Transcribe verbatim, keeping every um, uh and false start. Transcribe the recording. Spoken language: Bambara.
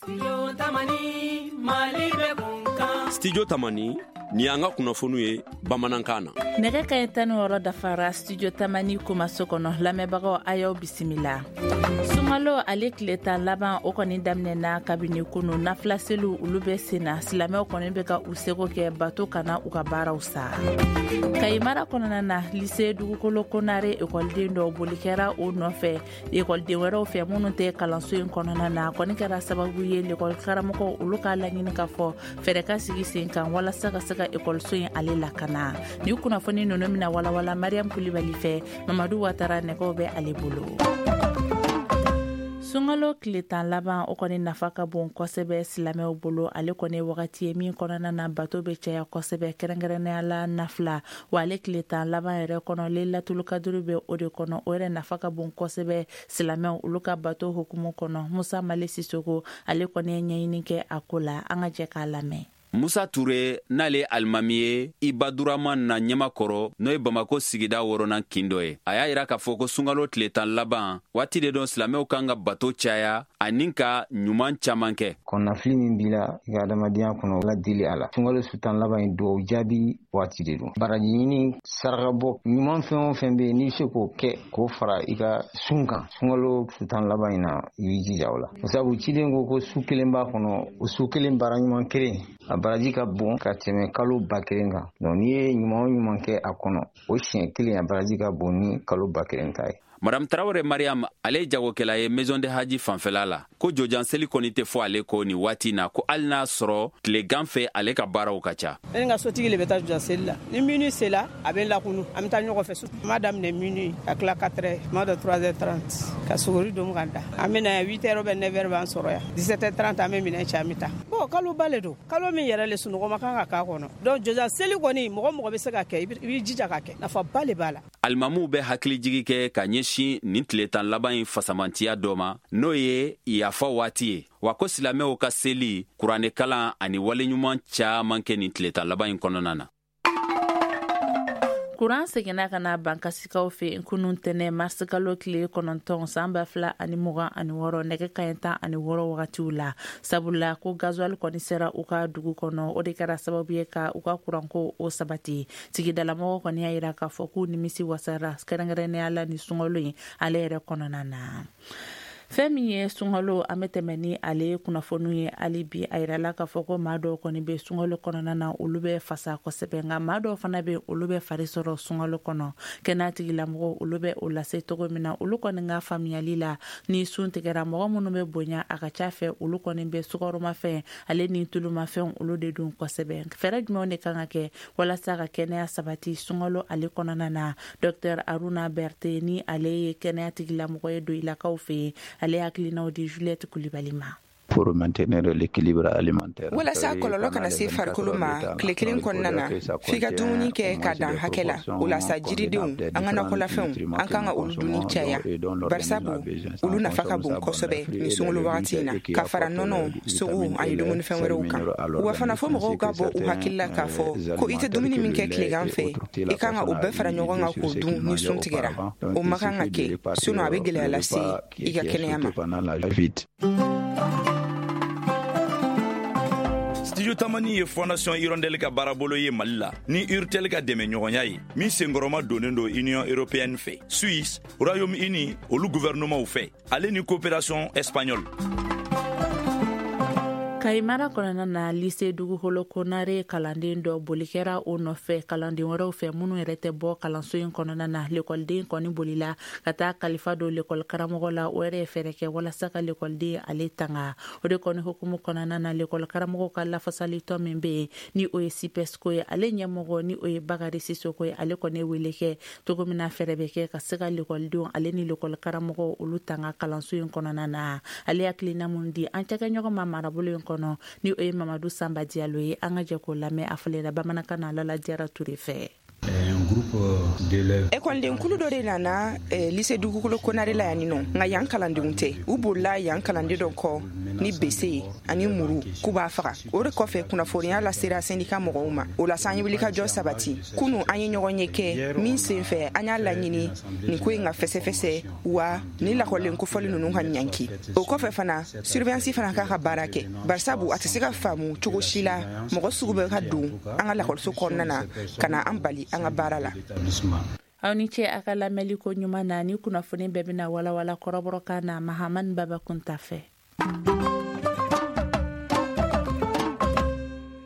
Studio Tamani Mali be bunkan. Studio Tamani ni an ka kunnafoni ye bamanankan na. Nɛgɛ ka ɲi tan ni wɔɔrɔ dafara Studio Tamani kumaso kɔnɔ lamɛnbagaw a y'aw bisimila. Sunkalo ale tile tan laban o kɔni daminɛna kabini kunu nafilasilu olu bɛ sen na silamɛw kɔni bɛ ka u seko kɛ bato kana u ka baaraw sa. Kayi mara kɔnɔna na lycée dugukolo konare ekɔliden dɔw boli kɛra o nɔfɛ ekɔliden wɛrɛw fɛ minnu tɛ kalanso in kɔnɔna na kɔni kɛra sababu ye lekɔli karamɔgɔ olu ka laɲini ka fɔ fɛɛrɛ ka sigi sen kan walasa ka se ka ekɔliso in ale lakana. Ni kunnafoni ninnu mina walawala Mariam Kulibali fɛ Mamadu Watara nɛgɛw bɛ ale bolo. Sunkalo tile tan laban o kɔni nafa ka bon kosɛbɛ silamɛw bolo ale kɔni wagati ye min kɔnɔna na bato bɛ caya kosɛbɛ kɛrɛnkɛrɛnnenya la nafila wa ale tile tan laban yɛrɛ kɔnɔ Lailatul Kadiri bɛ o de kɔnɔ o yɛrɛ nafa ka bon kosɛbɛ silamɛw olu ka bato hukumu kɔnɔ. Musa Male Sisoko ale kɔni ye ɲɛɲini kɛ a ko la an ka jɛ k'a lamɛn. Musa Touré n'ale alimami ye Ibaduraman na ɲɛmakɔrɔ n'o ye Bamako sigida wɔɔrɔnan kin dɔ ye. A y'a yira k'a fɔ ko sunkalo tile tan laban waati de don silamɛw kan ka bato caya ani ka ɲuman caman kɛ. Kɔnnafili min b'i la i ka adamadenya kɔnɔ la dili a la. Sunkalo su tan laban in duwawu jaabi waati de don. Baraji ɲini saraka bɔ ɲuman fɛn o fɛn bɛ yen n'i bɛ se k'o kɛ k'o fara i ka sun kan. Sunkalo su tan laban in na i b'i jija o la. Sabu ciden ko ko su kelen b'a kɔnɔ o su kelen baara ɲuman kelen a baraji ka bon ka tɛmɛ kalo ba kelen kan. Donc n'i ye ɲuman o ɲuman kɛ a kɔnɔ o siɲɛ kelen a baraji ka bon ni kalo ba kelen ta ye. Madame Traoré Mariam ale jagokɛla ye Maison de Haji fanfɛla la ko jojan seli kɔni tɛ fɔ ale ko ni waati na ko hali n'a sɔrɔ tile ganfɛ ale ka baaraw ka ca. Ne ka sotigi le bɛ taa jojan seli la ni minuit sela a bɛ lakunu an bɛ taa ɲɔgɔn fɛ su ma daminɛ minuit ka tila quatre heures ma de trois heures trente ka sogori don ka da an bɛ na huit heures bɛ neuf heures b'an sɔrɔ yan dix-sept heures trente an bɛ minɛ cɛ an bɛ taa. Bon kalo ba le don kalo min yɛrɛ le sunɔgɔ ma kan ka k'a kɔnɔ donc jojan seli kɔni mɔgɔ mɔgɔ bɛ se ka kɛ i b'i jija ka kɛ nafa ba le b'a la. Alimamuw bɛ hakilijigi kɛ ka ɲɛsin nin tile tan laban in fasamantiya dɔ ma n'o ye yafa waati ye wa ko silamɛw ka seli kuranɛ kalan ani waleɲuman caaman kɛ nin tile tan laban in kɔnɔna na. Kuran seginna ka na bankasikaw fɛ kunun tɛnɛ marsikalo tile kɔnɔntɔn san ba fila ani mugan ani wɔɔrɔ nɛgɛ kaɲɛ tan ani wɔɔrɔ wagatiw la sabula ko gazuwali kɔni sera u ka dugu kɔnɔ o de kɛra sababu ye ka u ka kuranko o sabati sigidalamɔgɔ kɔni y'a yira k'a fɔ k'u nimisi wasara kɛrɛnkɛrɛnnenya la ni sunkalo in ale yɛrɛ kɔnɔna na. Fɛn min ye sunkalo an bɛ tɛmɛ ni ale kunnafoniw ye hali bi a yirala k'a fɔ ko maa dɔw kɔni bɛ sunkalo kɔnɔna na olu bɛ fasa kosɛbɛ nka maa dɔw fana bɛ olu bɛ fari sɔrɔ sunkalo kɔnɔ kɛnɛya tigilamɔgɔw olu bɛ o lase cogo min na olu kɔni ka faamuyali la ni sun tigɛra mɔgɔ minnu bɛ bonya a ka ca fɛ olu kɔni bɛ sukaromafɛn ale ni tulumafɛn olu de dun kosɛbɛ fɛɛrɛ jumɛnw de kan ka kɛ walasa ka kɛnɛya sabati sunkalo ale kɔnɔna na Docteur Aruna Berté ni ale ye kɛnɛya tigilamɔgɔ ye Doilakaw fɛ ale hakilinaw di Juliette Kulibali ma. Pour maintenir l'équilibre alimentaire. Walasa kɔlɔlɔ kana se farikolo ma tile kelen kɔnɔna na f'i ka dumuni kɛ ka dan hakɛ la walasa jiridenw an ka nakɔlafɛnw an kan ka olu dunni caya barisabu olu nafa ka bon kosɛbɛ ni sunkalo wagati in na ka fara nɔnɔ sogo ani dumunifɛn wɛrɛw kan wa fana fɔ mɔgɔw ka bɔ u hakili la k'a fɔ ko i tɛ dumuni min kɛ tilegan fɛ i kan ka o bɛɛ fara ɲɔgɔn kan k'o dun ni sun tigɛra o ma kan ka kɛ sinon a bɛ gɛlɛya lase i ka kɛnɛya ma. Studio Tamani ye Fondation Hirondelle ka baarabolo ye Mali la ni Urtel ka dɛmɛ ɲɔgɔnya ye min senkɔrɔma donnen do Union Européenne fɛ Suisse Royaume-Uni olu gouvernement fɛ ale ni coopération espagnole. Kayi mara kɔnɔna na lycée dugukolo konare kalanden dɔ boli kɛra o nɔfɛ kalanden wɛrɛw fɛ minnu yɛrɛ tɛ bɔ kalanso in kɔnɔna na lekɔliden kɔni bolila ka taa kalifa don lekɔli karamɔgɔ la o yɛrɛ ye fɛɛrɛ kɛ walasa ka lekɔliden ale tanga o de kɔni hukumu kɔnɔna na lekɔli karamɔgɔ ka lafasalitɔ min bɛ yen ni o ye sipɛsiko ye ale ɲɛmɔgɔ ni o ye Bakari Sisoko ye ale kɔni wele kɛ cogo min na fɛɛrɛ bɛ kɛ ka se ka lekɔlidenw ale ni lekɔli karamɔgɔ olu tanga kalanso in kɔnɔna na ale hakilina mun di an cɛkɛ ɲɔgɔn ma marabolo in kɔnɔ ni o ye Mamadou Samba Diallo ye an ka jɛ k'o lamɛn a fɔlɛla bamanankan na Lala Diarra Touré fɛ. Un groupe École kulu dɔ de nana lycée dugukolo konare la yan nɔ nka yan kalandenw tɛ u bolila yan kalanden dɔ kɔ ni bese ani muru k'u b'a faga o de kɔfɛ kunnafoniya lasera syndicat mɔgɔw ma o la san ye wulikajɔ sabati kunu an ye ɲɔgɔn ye kɛ min senfɛ an y'a laɲini nin ko in ka fɛsɛfɛsɛ wa ni lakɔlen kofɔli ninnu ka ɲanki o kɔfɛ fana surveillance fana k'a ka baara kɛ barisabu a tɛ se ka faamu cogo si la mɔgɔ sugu bɛ ka don an ka lakɔliso kɔnɔna na ka na an bali an ka baara la. aw ni ce a ka lamɛnli ko ɲuman na ni kunnafoni bɛɛ bɛna walawala kɔrɔbɔrɔ kan na Mahamani Baba Kunta fɛ.